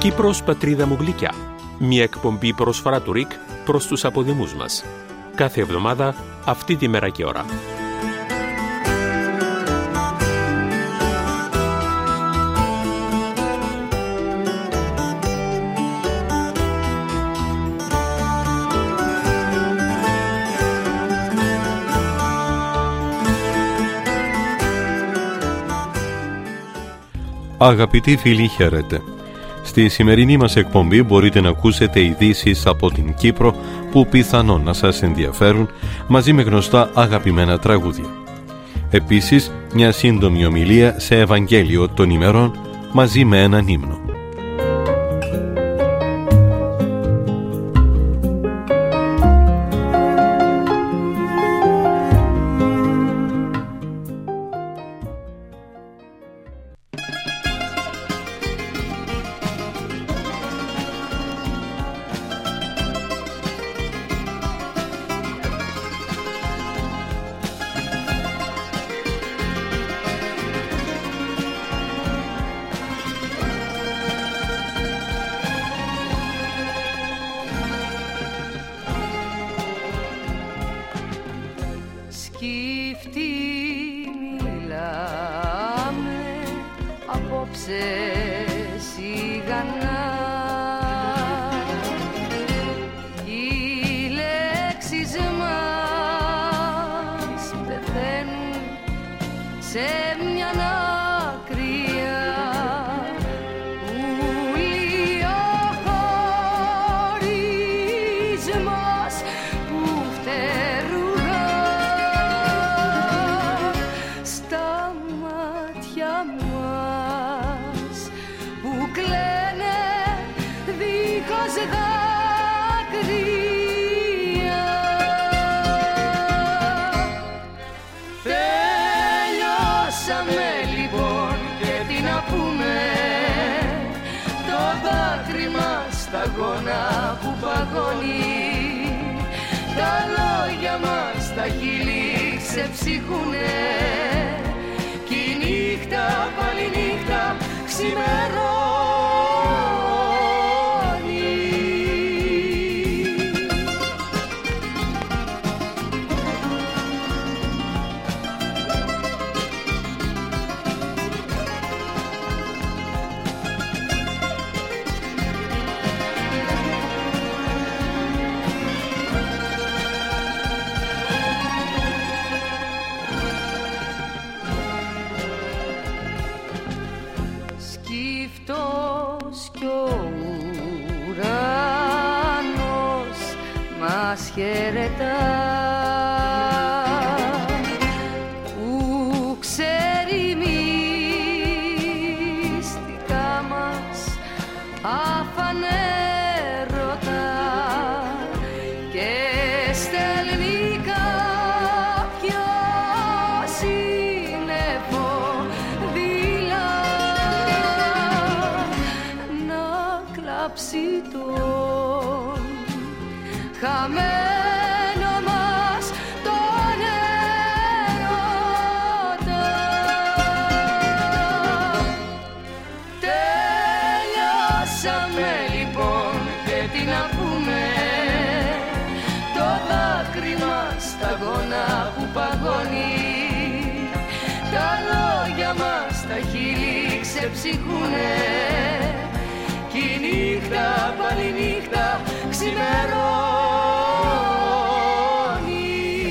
Κύπρος, πατρίδα μου γλυκιά. Μια εκπομπή προσφορά του ΡΙΚ προς τους αποδημούς μας. Κάθε εβδομάδα, αυτή τη μέρα και ώρα. Αγαπητοί φίλοι, χαίρετε. Στη σημερινή μας εκπομπή μπορείτε να ακούσετε ειδήσεις από την Κύπρο που πιθανόν να σας ενδιαφέρουν, μαζί με γνωστά αγαπημένα τραγούδια. Επίσης, μια σύντομη ομιλία σε Ευαγγέλιο των ημερών μαζί με έναν ύμνο. Που παγώνει, τα λόγια μας τα χείλη ξεψυχούνε κι η νύχτα, πάλι νύχτα, ξημερώνει. Χαιρετά που ξέρει μυστικά μας αφανέρωτα και στέλνει κάποιο σύννεφο δειλά να κλάψει τον χαμένο μας τον έρωτα. Τελειώσαμε λοιπόν και τι να πούμε, το δάκρυ μας σταγόνα που παγώνει, τα λόγια μας τα χείλη ξεψυχούνε κι η νύχτα, πάλι νύχτα, ξημερώνει.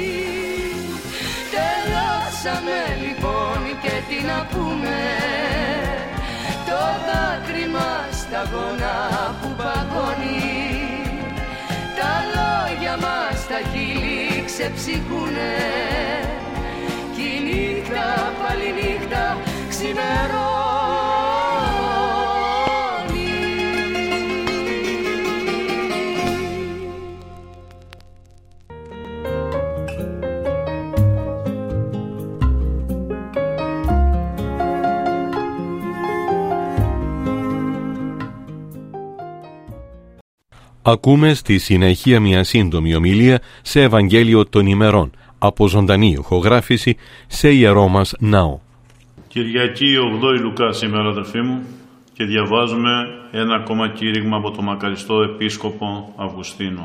Τελειώσαμε λοιπόν και τι να πούμε, το δάκρυ μας σταγόνα που παγώνει, τα λόγια μας τα χείλη ξεψυχούνε κι η νύχτα, πάλι νύχτα, ξημερώνει. Ακούμε στη συνέχεια μια σύντομη ομιλία σε Ευαγγέλιο των ημερών από ζωντανή ηχογράφηση σε ιερό μας ναό. Κυριακή 8 Λουκά σήμερα, αδερφοί μου, και και διαβάζουμε ένα ακόμα κήρυγμα από τον μακαριστό επίσκοπο Αυγουστίνο.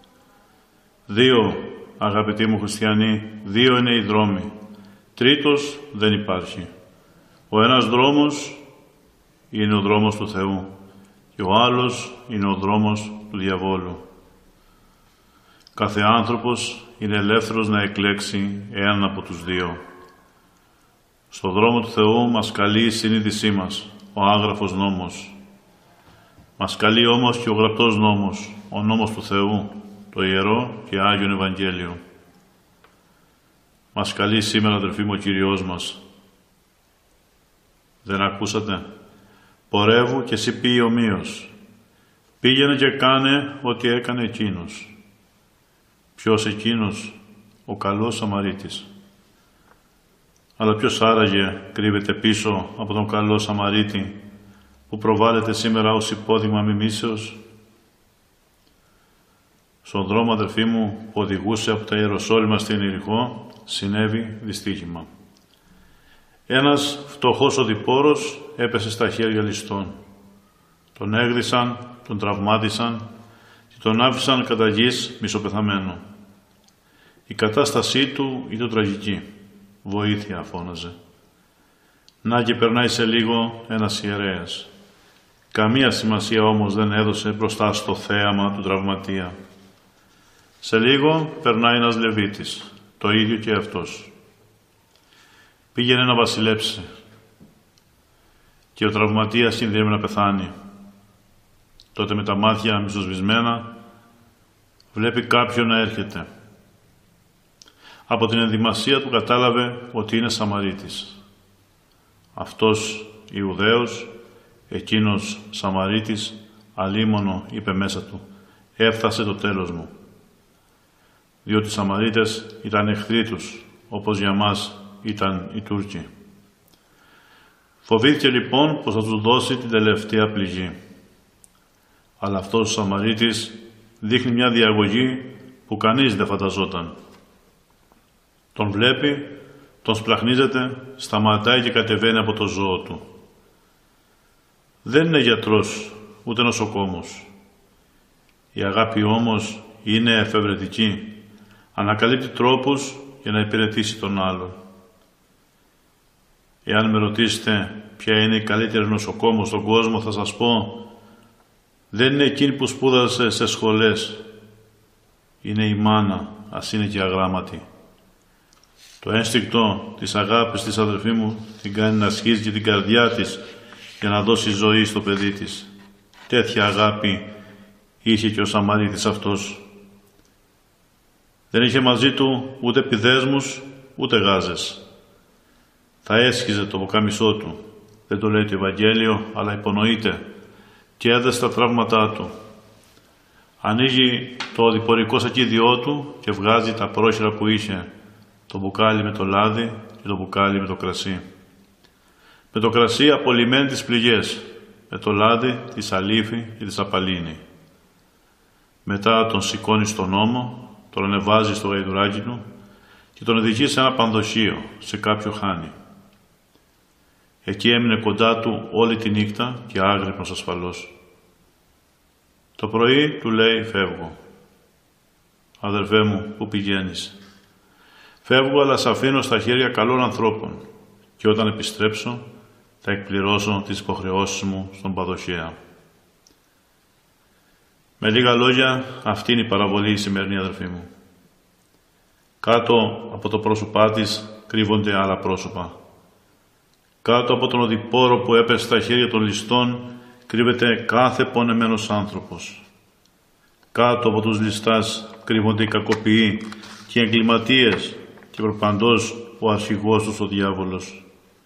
2, αγαπητοί μου χριστιανοί, 2 είναι οι δρόμοι. Τρίτος δεν υπάρχει. Ο ένας δρόμος είναι ο δρόμος του Θεού και ο άλλος είναι ο δρόμος του διαβόλου. Κάθε άνθρωπος είναι ελεύθερος να εκλέξει έναν από τους δύο. Στο δρόμο του Θεού μας καλεί η συνείδησή μας, ο άγραφος νόμος. Μας καλεί όμως και ο γραπτός νόμος, ο νόμος του Θεού, το Ιερό και Άγιον Ευαγγέλιο. Μας καλεί σήμερα, αδελφοί μου, ο Κύριος μας. Δεν ακούσατε? Πορεύου και εσύ πήγε ομοίως. Πήγαινε και κάνε ό,τι έκανε εκείνος. Ποιος εκείνος? Ο καλός Σαμαρίτης. Αλλά ποιος άραγε κρύβεται πίσω από τον καλό Σαμαρίτη που προβάλλεται σήμερα ως υπόδειγμα μιμήσεως? Στον δρόμο, αδελφοί μου, που οδηγούσε από τα Ιεροσόλυμα στην Ιεριχώ, συνέβη δυστύχημα. Ένας φτωχός οδηπόρος έπεσε στα χέρια ληστών. Τον έγδισαν, τον τραυμάτισαν και τον άφησαν κατά γης μισοπεθαμένο. Η κατάστασή του ήταν τραγική. Βοήθεια, φώναζε. Να και περνάει σε λίγο ένας ιερέας. Καμία σημασία όμως δεν έδωσε μπροστά στο θέαμα του τραυματία. Σε λίγο περνάει ένας Λεβίτης, το ίδιο και αυτός. Πήγαινε να βασιλέψει και ο τραυματίας κινδύνευε να πεθάνει. Τότε με τα μάτια μισοσβησμένα βλέπει κάποιον να έρχεται. Από την ενδυμασία του κατάλαβε ότι είναι Σαμαρίτης. Αυτός Ιουδαίος, εκείνος Σαμαρίτης, αλίμονο, είπε μέσα του, έφτασε το τέλος μου. Διότι οι Σαμαρίτες ήταν εχθροί τους, όπως για μας ήταν οι Τούρκοι. Φοβήθηκε λοιπόν πως θα τους δώσει την τελευταία πληγή. Αλλά αυτός ο Σαμαρίτης δείχνει μια διαγωγή που κανείς δεν φανταζόταν. Τον βλέπει, τον σπλαχνίζεται, σταματάει και κατεβαίνει από το ζώο του. Δεν είναι γιατρός, ούτε νοσοκόμος. Η αγάπη όμως είναι εφευρετική. Ανακαλύπτει τρόπους για να υπηρετήσει τον άλλον. Εάν με ρωτήσετε ποια είναι η καλύτερη νοσοκόμος στον κόσμο, θα σας πω, δεν είναι εκείνη που σπούδασε σε σχολές. Είναι η μάνα, ας είναι και αγράμματη. Το ένστικτο της αγάπης της, αδελφή μου, την κάνει να ασχίζει και την καρδιά της για να δώσει ζωή στο παιδί της. Τέτοια αγάπη είχε και ο Σαμαρίτης αυτός. Δεν είχε μαζί του ούτε πηδέσμους, ούτε γάζες. Θα έσχιζε το βοκάμισό του. Δεν το λέει το Ευαγγέλιο, αλλά υπονοείται. Και έδεσε τα τραύματά του. Ανοίγει το οδηπορικό σακίδιό του και βγάζει τα πρόχειρα που είχε. Το μπουκάλι με το λάδι και το μπουκάλι με το κρασί. Με το κρασί απολυμμένει τις πληγές. Με το λάδι τη σαλίφη και τη σαπαλίνη. Μετά τον σηκώνει στον ώμο, τον ανεβάζει στο γαϊδουράκι του και τον οδηγεί σε ένα πανδοχείο, σε κάποιο χάνι. Εκεί έμεινε κοντά του όλη τη νύχτα και άγρυπνος ασφαλώς. Το πρωί του λέει «Φεύγω». «Αδερφέ μου, πού πηγαίνεις?» «Φεύγω, αλλά σ' αφήνω στα χέρια καλών ανθρώπων και όταν επιστρέψω θα εκπληρώσω τις υποχρεώσεις μου στον Παδοχέα». Με λίγα λόγια, αυτή είναι η παραβολή η σημερινή, αδερφοί μου. Κάτω από το πρόσωπά της κρύβονται άλλα πρόσωπα. Κάτω από τον οδηπόρο που έπεσε στα χέρια των ληστών κρύβεται κάθε πονεμένος άνθρωπος. Κάτω από τους ληστάς κρύβονται οι κακοποιοί και οι εγκληματίες και προπαντός ο αρχηγός τους ο διάβολος.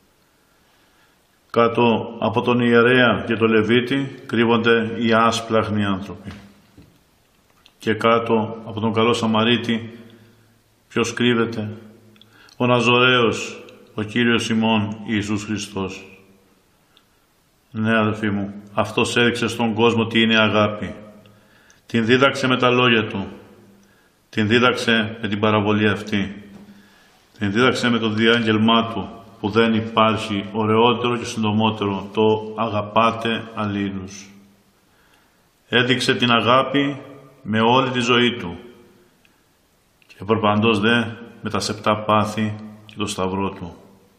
Κάτω από τον ιερέα και τον Λεβίτη κρύβονται οι άσπλαχνοι άνθρωποι. Και κάτω από τον καλό Σαμαρίτη ποιος κρύβεται? Ο Ναζωραίος, ο Κύριος ημών Ιησούς Χριστός. Ναι, αδελφοί μου, αυτός έδειξε στον κόσμο τι είναι αγάπη. Την δίδαξε με τα λόγια του. Την δίδαξε με την παραβολή αυτή. Την δίδαξε με το διάγγελμά του που δεν υπάρχει ωραιότερο και συντομότερο το «αγαπάτε αλλήλους». Έδειξε την αγάπη με όλη τη ζωή του και προπαντός δε με τα 7 πάθη και το σταυρό του.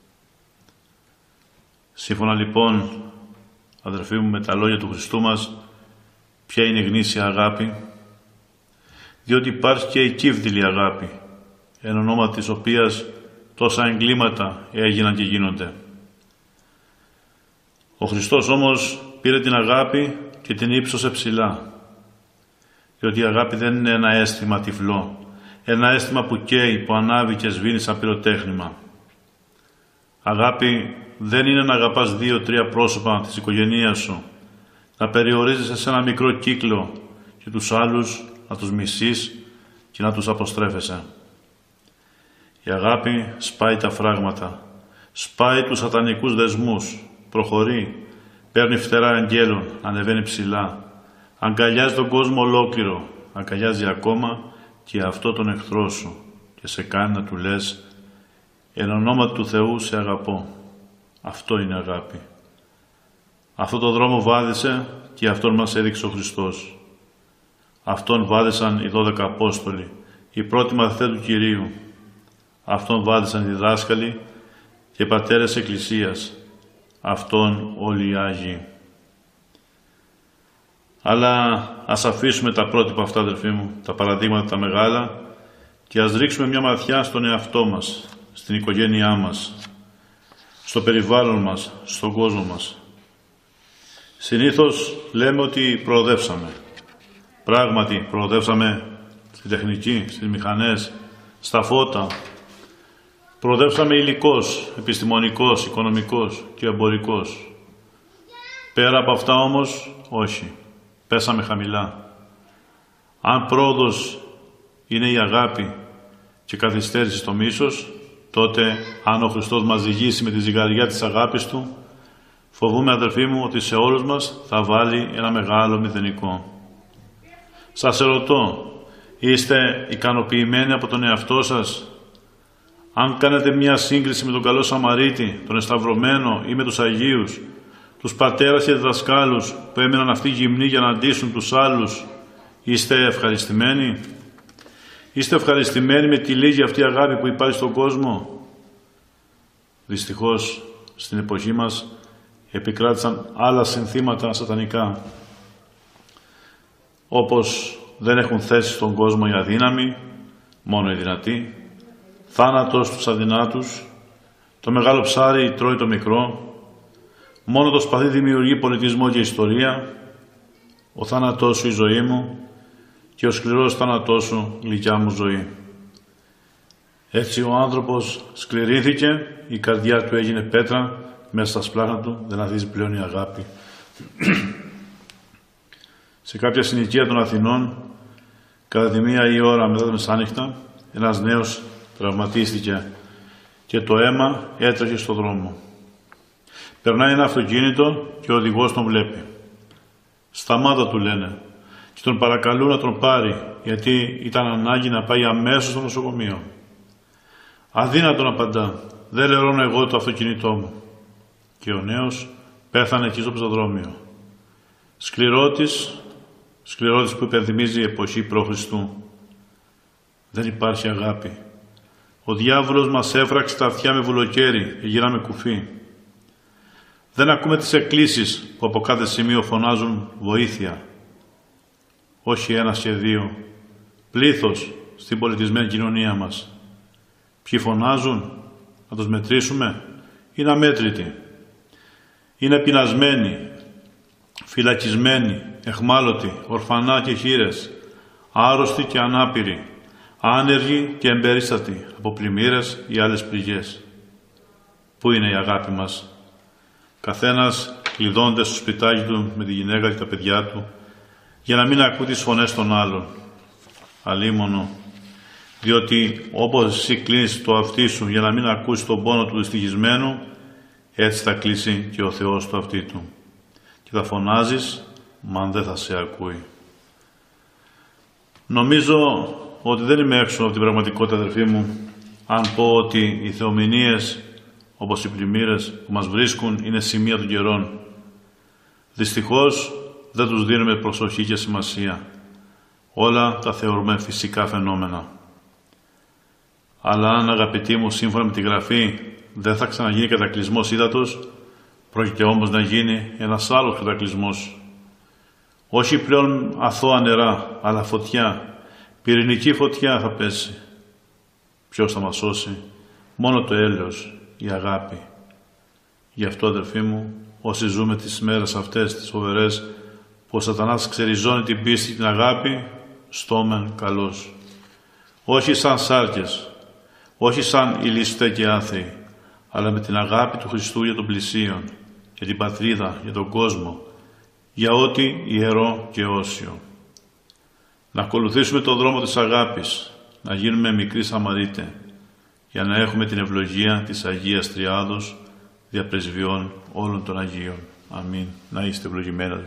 Σύμφωνα λοιπόν, αδερφοί μου, με τα λόγια του Χριστού μας, ποια είναι η γνήσια αγάπη? Διότι υπάρχει και η κύβδηλη αγάπη, εν ονόμα της οποίας τόσα εγκλήματα έγιναν και γίνονται. Ο Χριστός όμως πήρε την αγάπη και την ύψωσε ψηλά. Διότι η αγάπη δεν είναι ένα αίσθημα τυφλό, ένα αίσθημα που καίει, που ανάβει και σβήνει σαν πυροτέχνημα. Αγάπη δεν είναι να αγαπάς 2-3 πρόσωπα της οικογένειας σου, να περιορίζεσαι σε ένα μικρό κύκλο και τους άλλους να τους μισείς και να τους αποστρέφεσαι. Η αγάπη σπάει τα φράγματα, σπάει τους σατανικούς δεσμούς, προχωρεί, παίρνει φτερά αγγέλων, ανεβαίνει ψηλά, αγκαλιάζει τον κόσμο ολόκληρο, αγκαλιάζει ακόμα και αυτό τον εχθρό σου και σε κάνει να του λες «Εν ονόματι του Θεού σε αγαπώ». Αυτό είναι αγάπη. Αυτό το δρόμο βάδισε και αυτόν μας έδειξε ο Χριστός. Αυτόν βάδισαν οι 12 Απόστολοι, οι πρώτοι μαθητές του Κυρίου. Αυτόν βάδισαν οι διδάσκαλοι και οι πατέρες Εκκλησίας. Αυτόν όλοι οι Άγιοι. Αλλά ας αφήσουμε τα πρότυπα αυτά, αδελφοί μου, τα παραδείγματα τα μεγάλα, και ας ρίξουμε μια ματιά στον εαυτό μας, στην οικογένειά μας, στο περιβάλλον μας, στον κόσμο μας. Συνήθως λέμε ότι προοδεύσαμε. Πράγματι προοδεύσαμε στη τεχνική, στις μηχανές, στα φώτα. Προοδεύσαμε υλικός, επιστημονικός, οικονομικός και εμπορικός. Πέρα από αυτά όμως, όχι. Πέσαμε χαμηλά. Αν πρόοδος είναι η αγάπη και καθυστέρηση στο μίσος, τότε αν ο Χριστός μας ζυγίσει με τη ζυγαριά της αγάπης Του, φοβούμαι, αδελφοί μου, ότι σε όλους μας θα βάλει ένα μεγάλο μηδενικό. Σας ερωτώ, είστε ικανοποιημένοι από τον εαυτό σας? Αν κάνετε μια σύγκριση με τον καλό Σαμαρίτη, τον εσταυρωμένο, ή με τους Αγίους, τους πατέρας και διδασκάλους που έμειναν αυτοί γυμνοί για να αντίσουν τους άλλους, είστε ευχαριστημένοι? Είστε ευχαριστημένοι με τη λίγη αυτή αγάπη που υπάρχει στον κόσμο? Δυστυχώς στην εποχή μας επικράτησαν άλλα συνθήματα σατανικά, όπως δεν έχουν θέση στον κόσμο οι αδύναμοι, μόνο οι δυνατοί, θάνατος στους αδυνάτους, το μεγάλο ψάρι τρώει το μικρό, μόνο το σπαθί δημιουργεί πολιτισμό και ιστορία, ο θάνατός σου η ζωή μου και ο σκληρός θάνατός σου γλυκιά μου ζωή. Έτσι ο άνθρωπος σκληρήθηκε, η καρδιά του έγινε πέτρα, μέσα στα σπλάχνα του δεν ανθίζει πλέον η αγάπη. Σε κάποια συνοικία των Αθηνών, κατά τη 1 η ώρα μετά τα μεσάνυχτα, ένας νέος τραυματίστηκε και το αίμα έτρεχε στο δρόμο. Περνάει ένα αυτοκίνητο και ο οδηγός τον βλέπει. Σταμάτα, του λένε, και τον παρακαλούν να τον πάρει, γιατί ήταν ανάγκη να πάει αμέσως στο νοσοκομείο. Αδύνατον, απαντά, δεν λερώνω εγώ το αυτοκίνητό μου. Και ο νέος πέθανε εκεί στο πεζοδρόμιο. Σκληρότης που υπενθυμίζει η εποχή π.Χ. Δεν υπάρχει αγάπη. Ο διάβολος μας έφραξε τα αυτιά με βουλοκαίρι και γίναμε κουφοί. Δεν ακούμε τις εκκλήσεις που από κάθε σημείο φωνάζουν βοήθεια. Όχι ένας και δύο. Πλήθος στην πολιτισμένη κοινωνία μας. Ποιοι φωνάζουν? Να τους μετρήσουμε? Είναι αμέτρητοι. Είναι πεινασμένοι, φυλακισμένοι, εχμάλωτοι, ορφανά και χήρες, άρρωστοι και ανάπηροι, άνεργοι και εμπερίστατοι από πλημμύρες ή άλλες πληγές. Πού είναι η αγάπη μας? Καθένας κλειδώνεται στο σπιτάκι του με τη γυναίκα και τα παιδιά του για να μην ακούει τις φωνές των άλλων. Αλίμονο, διότι όπως εσύ κλείνεις το αυτί σου για να μην ακούσει τον πόνο του δυστυχισμένου, έτσι θα κλείσει και ο Θεός το αυτί του. Και θα φωνάζεις, μα δεν θα σε ακούει. Νομίζω ότι δεν είμαι έξω από την πραγματικότητα, αδερφοί μου, αν πω ότι οι θεομηνίες όπως οι πλημμύρες που μας βρίσκουν είναι σημεία των καιρών. Δυστυχώς δεν τους δίνουμε προσοχή και σημασία. Όλα τα θεωρούμε φυσικά φαινόμενα. Αλλά αν, αγαπητοί μου, σύμφωνα με τη Γραφή δεν θα ξαναγίνει κατακλυσμός ύδατος, πρόκειται όμως να γίνει ένας άλλος κατακλυσμός. Όχι πλέον αθώα νερά, αλλά φωτιά, πυρηνική φωτιά θα πέσει. Ποιος θα μας σώσει? Μόνο το έλεος, η αγάπη. Γι' αυτό, αδερφοί μου, όσοι ζούμε τις μέρες αυτές τις φοβερές που ο σατανάς ξεριζώνει την πίστη και την αγάπη, στόμεν καλός. Όχι σαν σάρκες, όχι σαν ηλιστέ και άθεοι, αλλά με την αγάπη του Χριστού για τον πλησίον, για την πατρίδα, για τον κόσμο, για ό,τι ιερό και όσιο. Να ακολουθήσουμε τον δρόμο της αγάπης, να γίνουμε μικροί Σαμαρίτε, για να έχουμε την ευλογία της Αγίας Τριάδος, διαπρεσβειών όλων των Αγίων. Αμήν. Να είστε ευλογημένοι.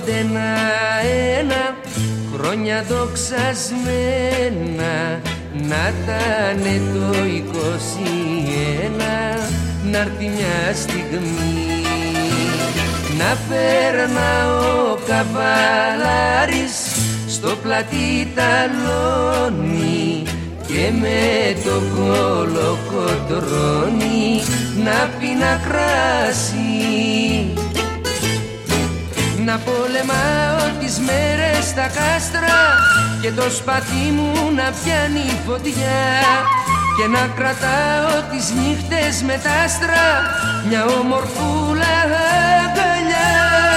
έρχονται ένα-ένα χρόνια δοξασμένα, να τανε το 21, να'ρθει μια στιγμή να περνά ο καβαλάρης στο πλατή ταλόνι και με το κολοκοτρώνει να πίνα κράσι. Να πολεμάω τις μέρες στα κάστρα και το σπαθί μου να πιάνει φωτιά και να κρατάω τις νύχτες με τα άστρα μια ομορφούλα αγκαλιά.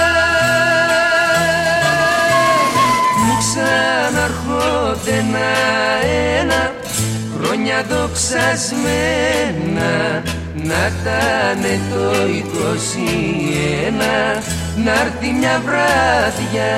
Μου ξαναρχόνται ένα-ένα χρόνια δοξασμένα, να τανε το 21, να'ρθει μια βράδια.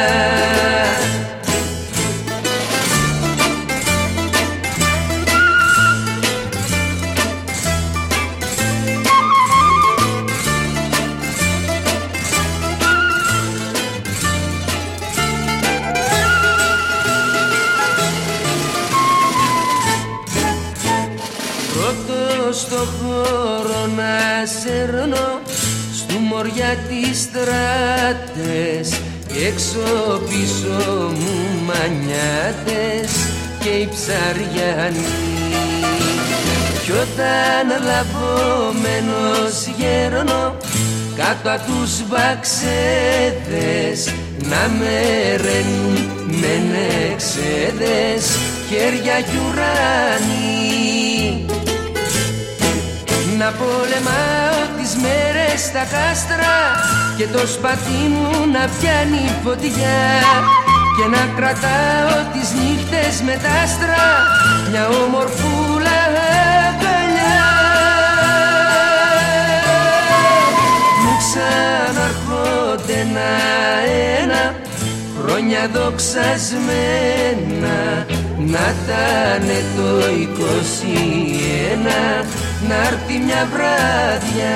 Στο χώρο να σέρνω στου μωριά τις στράτες, έξω πίσω μου μανιάτες και οι ψαριανοί. Κι όταν λαβωμένος γέρνω κάτω απ' τους βαξέδες να με ρένουν με νεξέδες χέρια κι ουράνοι. Να πολεμάω τις μέρες στα κάστρα και το σπαθί μου να πιάνει φωτιά και να κρατάω τις νύχτες με τα άστρα μια ομορφούλα αγκαλιά. Μου ξαναρχόνται ένα-ένα χρόνια δοξασμένα, να τανε το 21, να'ρθει μια βράδια.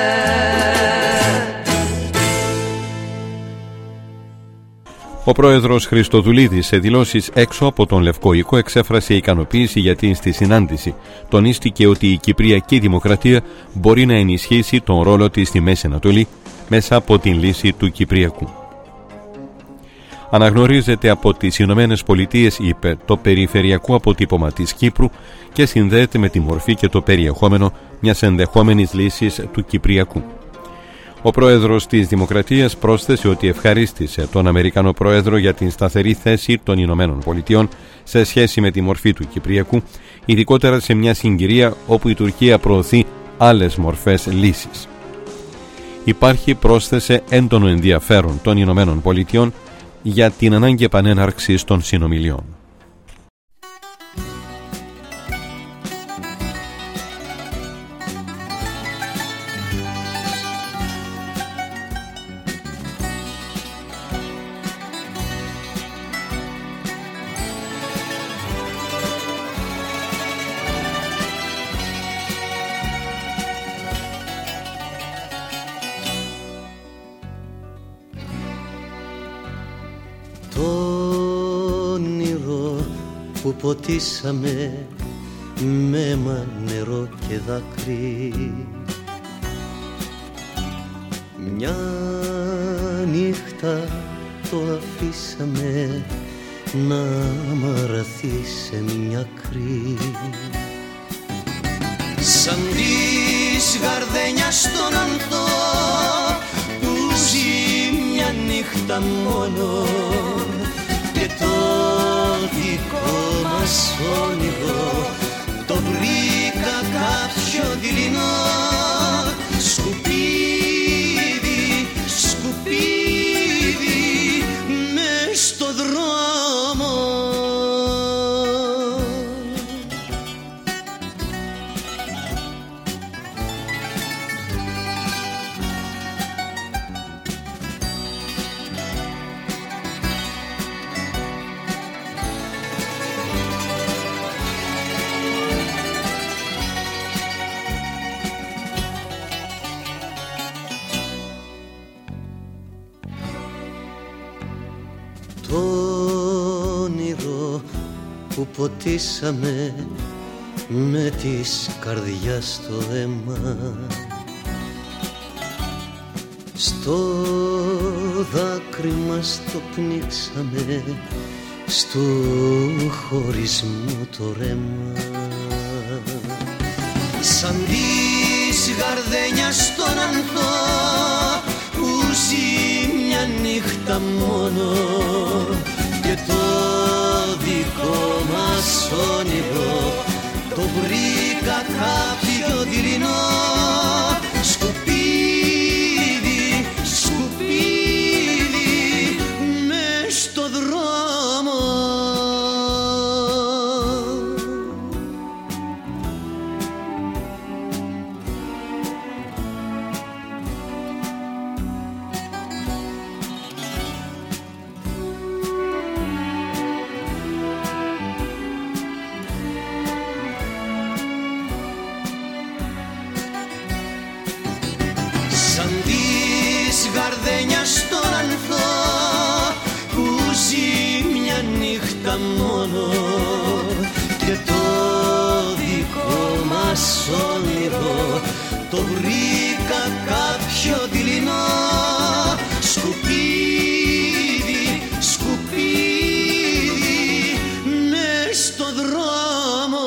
Ο πρόεδρος Χριστοδουλίδης σε δηλώσεις έξω από τον Λευκό Οίκο εξέφρασε ικανοποίηση γιατί στη συνάντηση τονίστηκε ότι η Κυπριακή Δημοκρατία μπορεί να ενισχύσει τον ρόλο της στη Μέση Ανατολή μέσα από την λύση του Κυπριακού. Αναγνωρίζεται από τις Ηνωμένες Πολιτείες, είπε, το περιφερειακό αποτύπωμα της Κύπρου και συνδέεται με τη μορφή και το περιεχόμενο μιας ενδεχόμενης λύσης του Κυπριακού. Ο πρόεδρος της Δημοκρατίας πρόσθεσε ότι ευχαρίστησε τον Αμερικανό πρόεδρο για την σταθερή θέση των Ηνωμένων Πολιτειών σε σχέση με τη μορφή του Κυπριακού, ειδικότερα σε μια συγκυρία όπου η Τουρκία προωθεί άλλες μορφές λύσης. Υπάρχει, πρόσθεσε, έντονο ενδιαφέρον των Ηνωμένων Πολιτειών για την ανάγκη επανέναρξης των συνομιλιών. Που ποτίσαμε με αίμα, νερό και δάκρυ, μια νύχτα το αφήσαμε να μαραθεί σε μια κρή. Σαν της γαρδένιας στον ανθό που ζει μια νύχτα μόνο και το δικό μας όνειρο το βρήκα κάποιο δειλινό σκουπίδι, σκουπίδι μες στο δρόμο. που ποτίσαμε με της καρδιάς το αίμα. Στο δάκρυ μας το πνίξαμε, στο χωρισμού το ρέμα. Σαν της γαρδένιας τον ανθό που ζει μια νύχτα μόνο και το δικό μας όνειρο το βρήκα κάποιο δειλινό σκουπίδι, σκουπίδι μες στο δρόμο. Γαρδένιας τον ανθό που ζει μια νύχτα μόνο και το δικό μας όνειρο το βρήκα κάποιο δειλινό σκουπίδι, σκουπίδι μες στο δρόμο.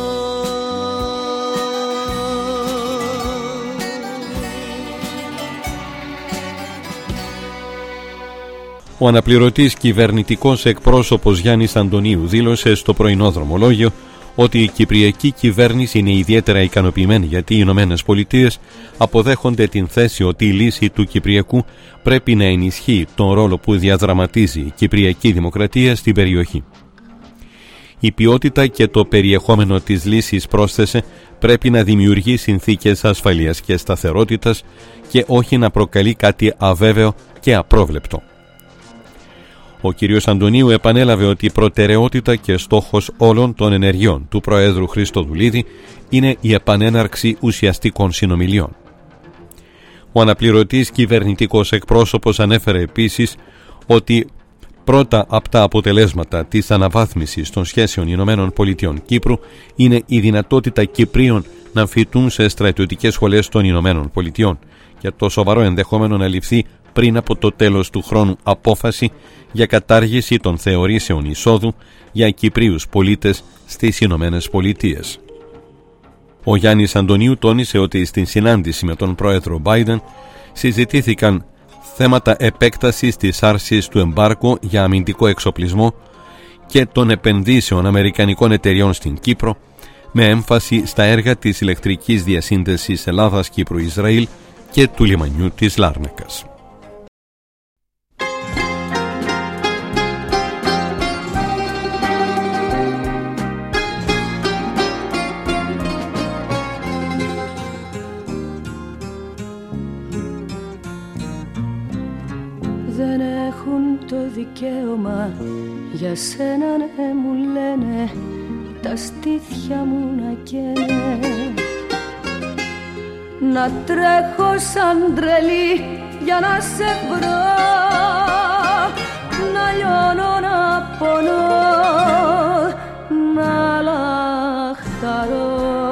Ο αναπληρωτής κυβερνητικός εκπρόσωπος Γιάννης Αντωνίου δήλωσε στο πρωινό δρομολόγιο ότι η κυπριακή κυβέρνηση είναι ιδιαίτερα ικανοποιημένη γιατί οι Ηνωμένες Πολιτείες αποδέχονται την θέση ότι η λύση του Κυπριακού πρέπει να ενισχύει τον ρόλο που διαδραματίζει η Κυπριακή Δημοκρατία στην περιοχή. Η ποιότητα και το περιεχόμενο της λύσης, πρόσθεσε, πρέπει να δημιουργεί συνθήκες ασφαλείας και σταθερότητας και όχι να προκαλεί κάτι αβέβαιο και απρόβλεπτο. Ο κ. Αντωνίου επανέλαβε ότι η προτεραιότητα και στόχος όλων των ενεργειών του Προέδρου Χριστοδουλίδη είναι η επανέναρξη ουσιαστικών συνομιλιών. Ο αναπληρωτής κυβερνητικός εκπρόσωπος ανέφερε επίσης ότι πρώτα από τα αποτελέσματα της αναβάθμισης των σχέσεων ΗΠΑ-Κύπρου είναι η δυνατότητα Κυπρίων να φοιτούν σε στρατιωτικές σχολές των ΗΠΑ και το σοβαρό ενδεχόμενο να ληφθεί πριν από το τέλος του χρόνου απόφαση για κατάργηση των θεωρήσεων εισόδου για Κυπρίους πολίτες στις Ηνωμένες Πολιτείες. Ο Γιάννης Αντωνίου τόνισε ότι στην συνάντηση με τον πρόεδρο Biden συζητήθηκαν θέματα επέκτασης της άρσης του εμπάρκου για αμυντικό εξοπλισμό και των επενδύσεων αμερικανικών εταιριών στην Κύπρο, με έμφαση στα έργα της ηλεκτρικής διασύνδεσης Ελλάδας-Κύπρου-Ισραήλ και του λιμανιού της Λάρνακας. Δεν έχουν το δικαίωμα για σένα, ναι, μου λένε, τα στήθια μου να καίνε. Να τρέχω σαν τρελή για να σε βρω, να λιώνω, να πονώ, να λαχταρώ.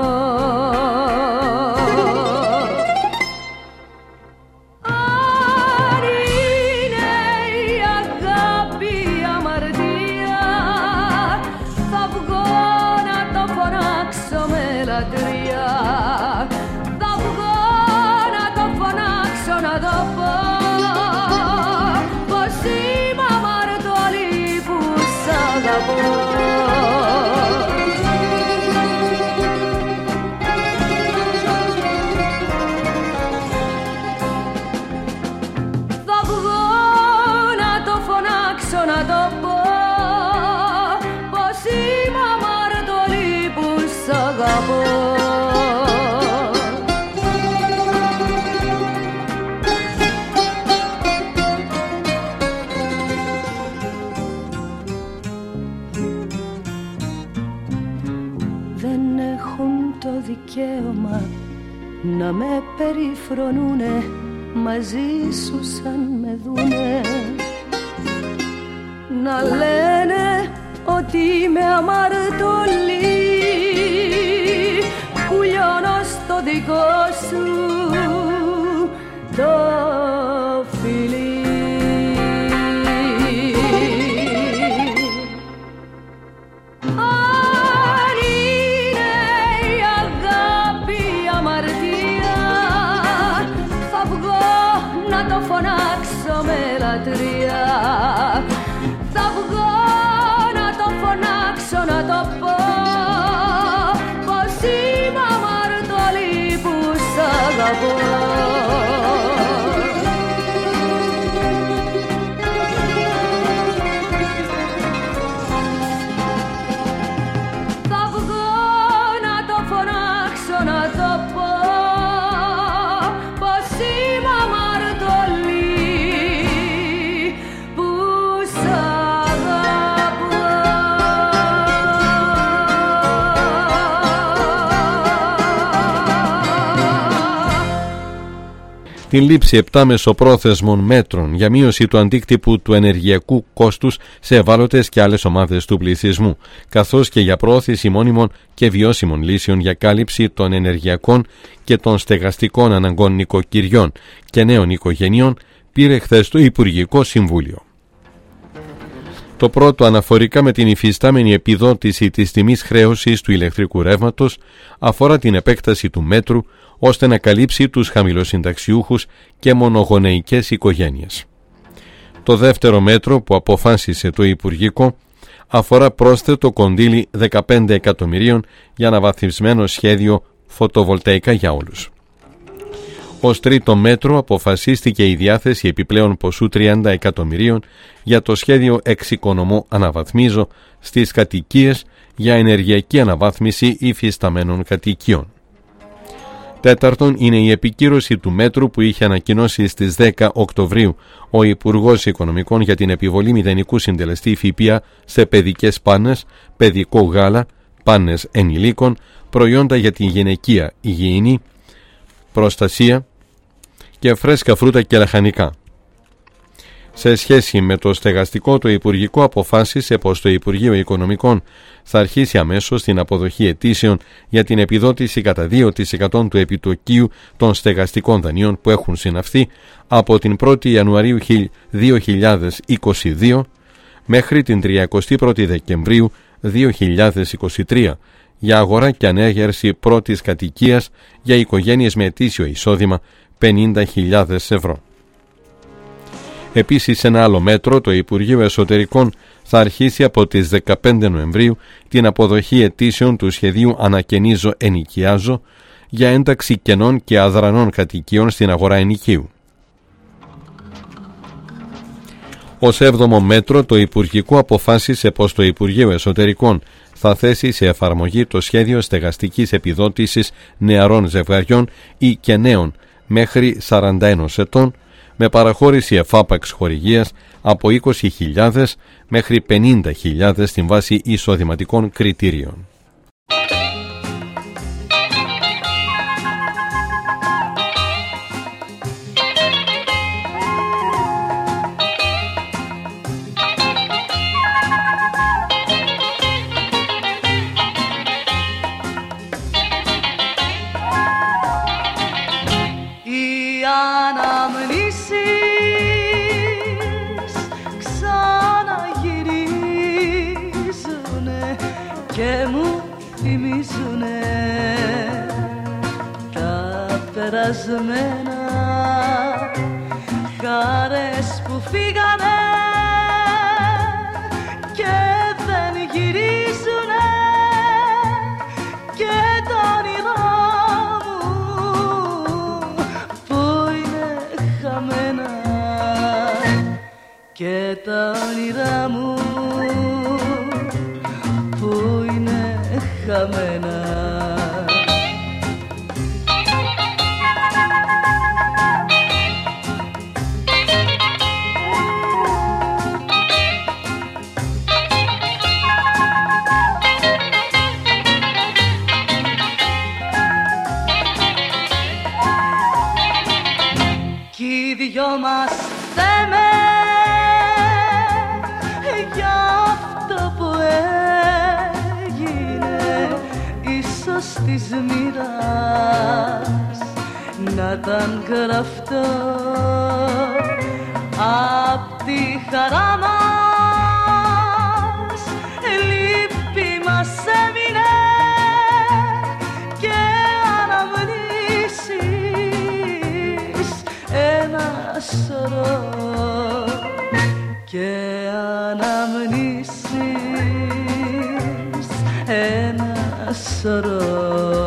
Δικαίωμα να με περιφρονούνε μαζί σου σαν με δούνε, να λένε ότι με αμαρτωλή που λιώνω στο δικό σου το φιλί. Αν είναι η αγάπη αμαρτία, θα βγω να το φωνάξω με λατρεία. Θα βγω να το φωνάξω, να το πω πως είμαι αμαρτωλή που σ' αγαπώ. Την λήψη 7 μεσοπρόθεσμων μέτρων για μείωση του αντίκτυπου του ενεργειακού κόστους σε ευάλωτες και άλλες ομάδες του πληθυσμού, καθώς και για προώθηση μόνιμων και βιώσιμων λύσεων για κάλυψη των ενεργειακών και των στεγαστικών αναγκών νοικοκυριών και νέων οικογενειών, πήρε χθες το Υπουργικό Συμβούλιο. Το πρώτο, αναφορικά με την υφιστάμενη επιδότηση της τιμής χρέωσης του ηλεκτρικού ρεύματος, αφορά την επέκταση του μέτρου ώστε να καλύψει τους χαμηλοσυνταξιούχους και μονογονεϊκές οικογένειες. Το δεύτερο μέτρο που αποφάσισε το Υπουργικό αφορά πρόσθετο κονδύλι 15 εκατομμυρίων για αναβαθμισμένο σχέδιο φωτοβολταϊκά για όλους. Ως τρίτο μέτρο αποφασίστηκε η διάθεση επιπλέον ποσού 30 εκατομμυρίων για το σχέδιο εξοικονομώ αναβαθμίζω στις κατοικίες για ενεργειακή αναβάθμιση υφισταμένων κατοικιών. Τέταρτον, είναι η επικύρωση του μέτρου που είχε ανακοινώσει στις 10 Οκτωβρίου ο Υπουργός Οικονομικών για την επιβολή μηδενικού συντελεστή ΦΠΑ σε παιδικές πάνες, παιδικό γάλα, πάνες ενηλίκων, προϊόντα για την γυναικεία υγιεινή, προστασία και φρέσκα φρούτα και λαχανικά. Σε σχέση με το στεγαστικό, το Υπουργικό αποφάσισε πως το Υπουργείο Οικονομικών θα αρχίσει αμέσως την αποδοχή αιτήσεων για την επιδότηση κατά 2% του επιτοκίου των στεγαστικών δανείων που έχουν συναυθεί από την 1η Ιανουαρίου 2022 μέχρι την 31η Δεκεμβρίου 2023 για αγορά και ανέγερση πρώτης κατοικίας για οικογένειες με ετήσιο εισόδημα 50.000 ευρώ. Επίσης, σε ένα άλλο μέτρο, το Υπουργείο Εσωτερικών θα αρχίσει από τις 15 Νοεμβρίου την αποδοχή αιτήσεων του σχεδίου Ανακαινίζω Ενοικιάζω για ένταξη κενών και αδρανών κατοικιών στην αγορά ενοικίου. Ως 7ο μέτρο, το Υπουργικό αποφάσισε πως το Υπουργείο Εσωτερικών θα θέσει σε εφαρμογή το σχέδιο στεγαστικής επιδότησης νεαρών ζευγαριών ή και νέων μέχρι 41 ετών, με παραχώρηση εφάπαξ χορηγίας από 20.000 μέχρι 50.000 στην βάση εισοδηματικών κριτήριων. Και μου θυμίζουνε τα περασμένα, χαρές που φύγανε και δεν γυρίζουνε, και τα όνειρά μου που είναι χαμένα, και τα όνειρά μου που είναι χαμένα. Κι οι δυο μας θέμε για αυτό που λάθος της μοίρας να ήταν γραφτό απ' τη χαρά μας λύπη μας έμεινε και αναμνήσεις ένα σωρό και αναμνήσεις ένα σωρό.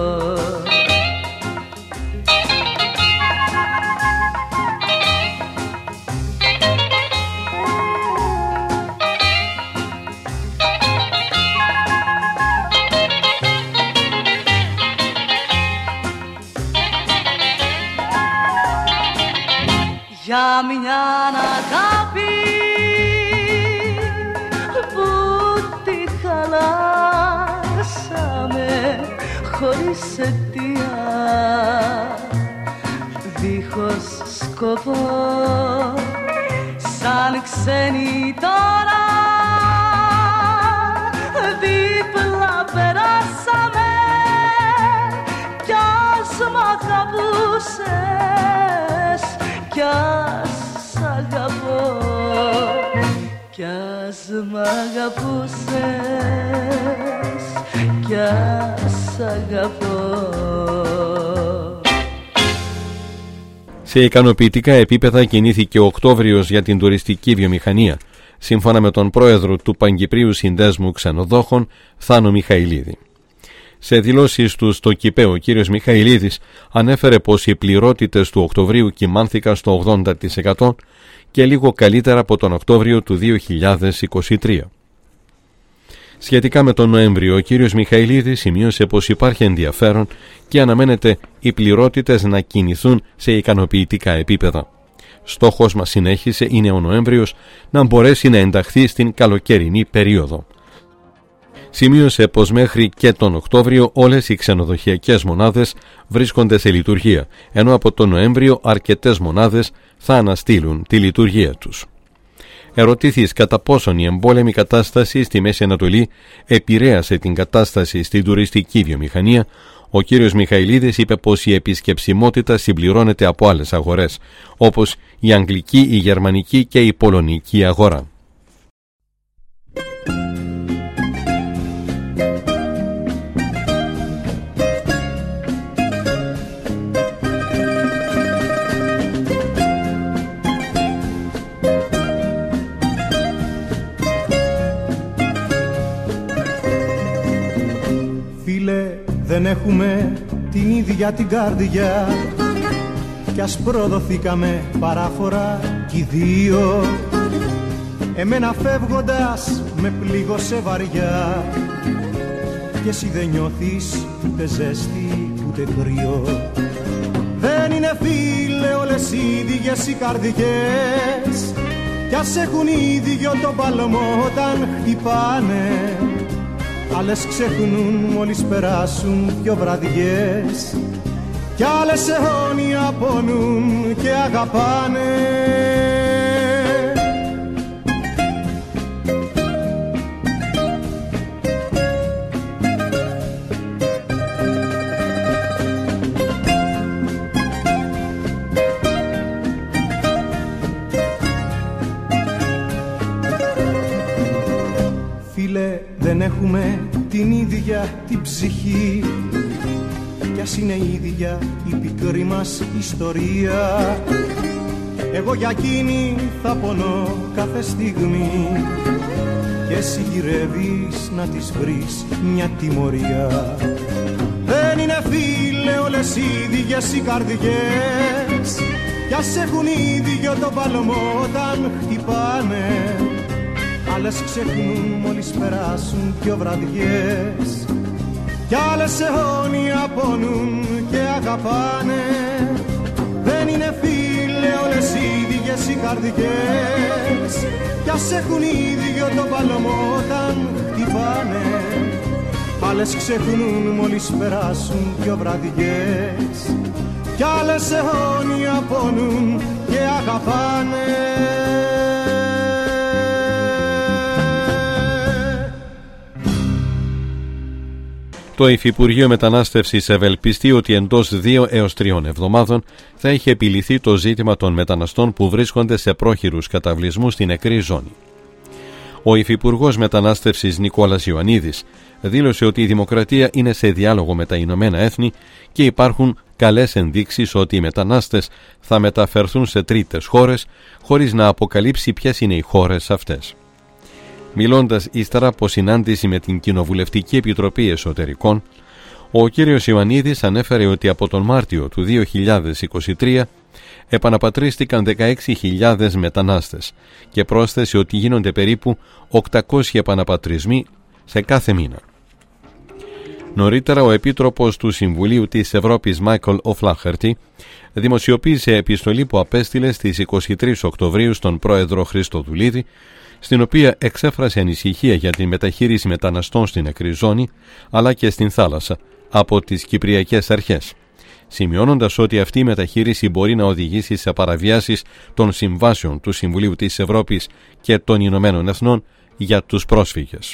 Για μια αγάπη που τη χαλάσαμε χωρίς αιτία, δίχως σκοπό, σαν ξένοι τώρα δίπλα περάσαμε κι ας μ' αγαπούσες κι ας αγαπώ, κι ας μ' αγαπούσες κι ας αγαπώ. Σε ικανοποιητικά επίπεδα κινήθηκε ο Οκτώβριος για την τουριστική βιομηχανία, σύμφωνα με τον πρόεδρο του Παγκυπρίου Συνδέσμου Ξενοδόχων, Θάνο Μιχαηλίδη. Σε δηλώσεις του στο Κηπαίο, ο κύριος Μιχαηλίδης ανέφερε πως οι πληρότητες του Οκτωβρίου κυμάνθηκαν στο 80% και λίγο καλύτερα από τον Οκτώβριο του 2023. Σχετικά με τον Νοέμβριο, ο κύριος Μιχαηλίδης σημείωσε πως υπάρχει ενδιαφέρον και αναμένεται οι πληρότητες να κινηθούν σε ικανοποιητικά επίπεδα. Στόχος μας, συνέχισε, είναι ο Νοέμβριος να μπορέσει να ενταχθεί στην καλοκαιρινή περίοδο. Σημείωσε πως μέχρι και τον Οκτώβριο όλες οι ξενοδοχειακές μονάδες βρίσκονται σε λειτουργία, ενώ από τον Νοέμβριο αρκετές μονάδες θα αναστείλουν τη λειτουργία τους. Ερωτήθης κατά πόσον η εμπόλεμη κατάσταση στη Μέση Ανατολή επηρέασε την κατάσταση στην τουριστική βιομηχανία, ο κύριος Μιχαηλίδης είπε πως η επισκεψιμότητα συμπληρώνεται από άλλες αγορές, όπως η αγγλική, η γερμανική και η πολωνική αγορά. Δεν έχουμε την ίδια την καρδιά κι ας προδοθήκαμε παράφορα κι οι δύο. Εμένα φεύγοντας με πλήγωσε βαριά και εσύ δεν νιώθεις ούτε ζέστη ούτε κρύο. Δεν είναι φίλε όλες οι ίδιες οι καρδιές κι ας έχουν ίδιο τον παλμό όταν χτυπάνε. Άλλες ξεχνούν μόλις περάσουν δυο βραδιές κι άλλες αιώνια πονούν και αγαπάνε. Φίλε, δεν έχουμε την ίδια την ψυχή κι ας είναι ίδια η πικρή μας ιστορία. Εγώ για εκείνη θα πονώ κάθε στιγμή και εσύ γυρεύεις να της βρεις μια τιμωρία. Δεν είναι φίλε όλες οι ίδιες οι καρδιές κι ας έχουν ίδιο το παλμό όταν χτυπάνε. Άλλες ξεχνούν μόλις περάσουν δυο βραδιές κι άλλες αιώνια πονούν και αγαπάνε. Δεν είναι φίλε όλες οι ίδιες οι καρδιές κι ας έχουν ίδιο το παλμό όταν χτυπάνε. Άλλες ξεχνούν μόλις περάσουν δυο βραδιές κι άλλες αιώνια πονούν και αγαπάνε. Το Υφυπουργείο Μετανάστευσης ευελπιστεί ότι εντός 2 έως 3 εβδομάδων θα έχει επιληθεί το ζήτημα των μεταναστών που βρίσκονται σε πρόχειρους καταβλισμούς στην νεκρή ζώνη. Ο Υφυπουργός Μετανάστευσης Νικόλας Ιωαννίδης δήλωσε ότι η δημοκρατία είναι σε διάλογο με τα Ηνωμένα Έθνη και υπάρχουν καλές ενδείξεις ότι οι μετανάστες θα μεταφερθούν σε τρίτες χώρες, χωρίς να αποκαλύψει ποιες είναι οι χώρες αυτές. Μιλώντας ύστερα από συνάντηση με την Κοινοβουλευτική Επιτροπή Εσωτερικών, ο κ. Ιωαννίδης ανέφερε ότι από τον Μάρτιο του 2023 επαναπατρίστηκαν 16.000 μετανάστες και πρόσθεσε ότι γίνονται περίπου 800 επαναπατρισμοί σε κάθε μήνα. Νωρίτερα, ο Επίτροπος του Συμβουλίου της Ευρώπης Μάικλ Οφλάχερτη δημοσιοποίησε επιστολή που απέστειλε στις 23 Οκτωβρίου στον πρόεδρο Χριστοδουλίδη, στην οποία εξέφρασε ανησυχία για τη μεταχείριση μεταναστών στην νεκρή ζώνη αλλά και στην θάλασσα από τις κυπριακές αρχές, σημειώνοντας ότι αυτή η μεταχείριση μπορεί να οδηγήσει σε παραβιάσεις των συμβάσεων του Συμβουλίου της Ευρώπης και των Ηνωμένων Εθνών για τους πρόσφυγες.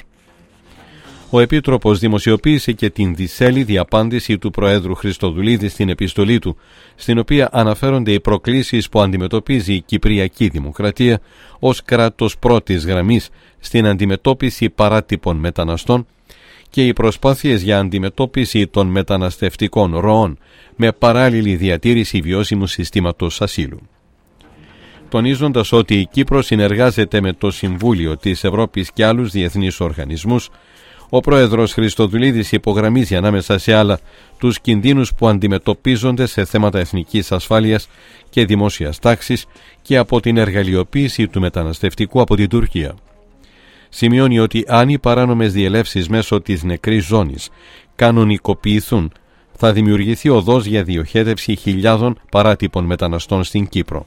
Ο Επίτροπος δημοσιοποίησε και την δισέλιδη απάντηση του Προέδρου Χριστοδουλίδη στην επιστολή του, στην οποία αναφέρονται οι προκλήσεις που αντιμετωπίζει η Κυπριακή Δημοκρατία ως κράτος πρώτης γραμμής στην αντιμετώπιση παράτυπων μεταναστών και οι προσπάθειες για αντιμετώπιση των μεταναστευτικών ροών με παράλληλη διατήρηση βιώσιμου συστήματος ασύλου. Τονίζοντας ότι η Κύπρος συνεργάζεται με το Συμβούλιο της Ευρώπης και άλλους διεθνείς οργανισμούς, ο πρόεδρος Χριστοδουλίδης υπογραμμίζει ανάμεσα σε άλλα τους κινδύνους που αντιμετωπίζονται σε θέματα εθνικής ασφάλειας και δημόσιας τάξης και από την εργαλειοποίηση του μεταναστευτικού από την Τουρκία. Σημειώνει ότι αν οι παράνομες διελεύσεις μέσω της νεκρής ζώνης κανονικοποιηθούν, θα δημιουργηθεί οδός για διοχέτευση χιλιάδων παράτυπων μεταναστών στην Κύπρο.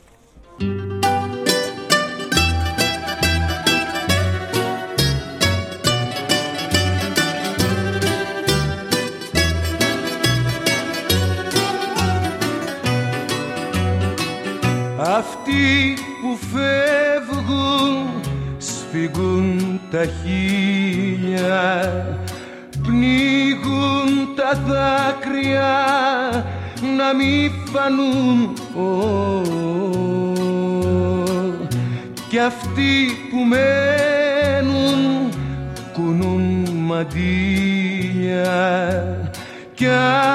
Αυτοί που φεύγουν σφίγγουν τα χείλια, πνίγουν τα δάκρυα να μη φανούν. Κι αυτοί που μένουν κουνούν μαντήλια κι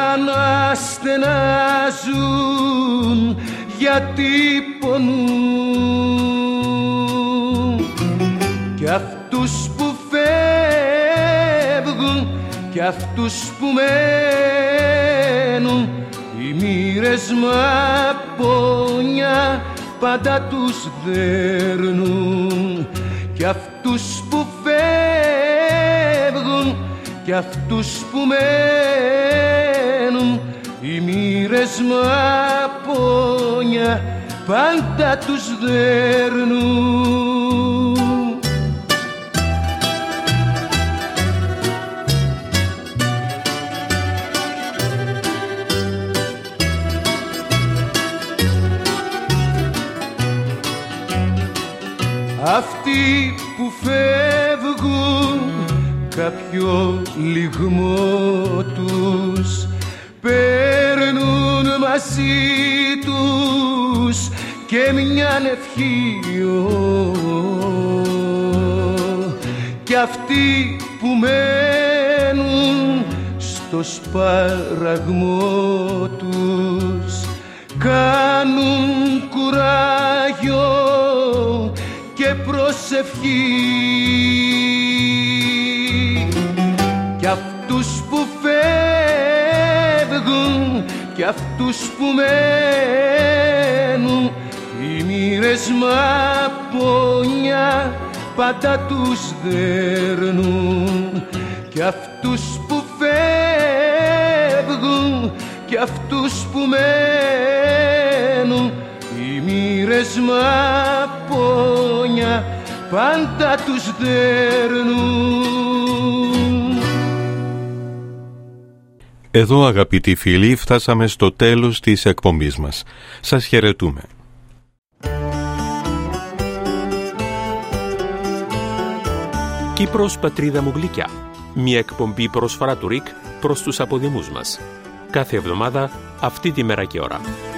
αναστενάζουν γιατί πονούν. Κι αυτούς που φεύγουν κι αυτούς που μένουν, οι μοίρες μαπόνια πάντα τους δέρνουν. Κι αυτούς που φεύγουν κι αυτούς που μένουν, οι μοίρες μαπόνια πάντα τους δέρνουν. Αυτοί που φεύγουν κάποιο λιγμό τους παίρνουν μαζί τους και μιαν ευχή. Κι αυτοί που μένουν στο σπαραγμό τους κάνουν κουράγιο και προσευχή. Κι αυτούς που φεύγουν κι αυτούς που μένουν, οι μοίρες μαπόνια πάντα τους δέρνουν. Κι αυτούς που φεύγουν κι αυτούς που μένουν, οι μοίρες μαπόνια πάντα τους δέρνουν. Εδώ, αγαπητοί φίλοι, φτάσαμε στο τέλος της εκπομπής μας. Σας χαιρετούμε. Κύπρος, πατρίδα μου γλυκιά. Μια εκπομπή προσφορά του ΡΙΚ προς τους αποδεμούς μας. Κάθε εβδομάδα, αυτή τη μέρα και ώρα.